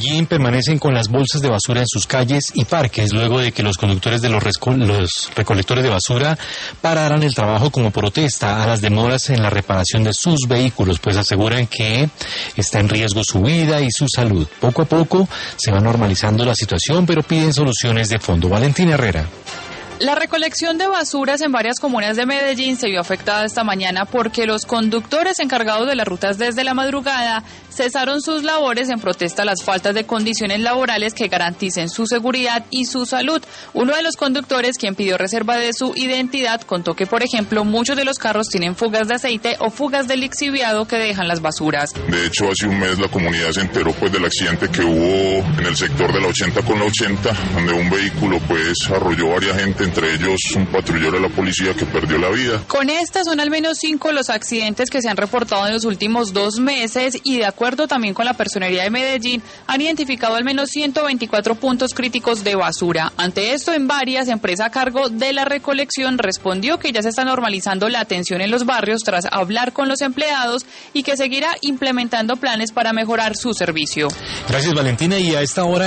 Medellín permanecen con las bolsas de basura en sus calles y parques luego de que los conductores de los recolectores de basura pararan el trabajo como protesta a las demoras en la reparación de sus vehículos, pues aseguran que está en riesgo su vida y su salud. Poco a poco se va normalizando la situación, pero piden soluciones de fondo. Valentina Herrera. La recolección de basuras en varias comunas de Medellín se vio afectada esta mañana porque los conductores encargados de las rutas desde la madrugada cesaron sus labores en protesta a las faltas de condiciones laborales que garanticen su seguridad y su salud. Uno de los conductores, quien pidió reserva de su identidad, contó que, por ejemplo, muchos de los carros tienen fugas de aceite o fugas de lixiviado que dejan las basuras. De hecho, hace un mes la comunidad se enteró del accidente que hubo en el sector de la 80 con la 80, donde un vehículo arrolló a varias gente, entre ellos un patrullero de la policía que perdió la vida. Con estas son al menos 5 los accidentes que se han reportado en los últimos 2 meses y, de acuerdo también con la Personería de Medellín, han identificado al menos 124 puntos críticos de basura. Ante esto, en varias, empresa a cargo de la recolección respondió que ya se está normalizando la atención en los barrios tras hablar con los empleados y que seguirá implementando planes para mejorar su servicio. Gracias, Valentina, y a esta hora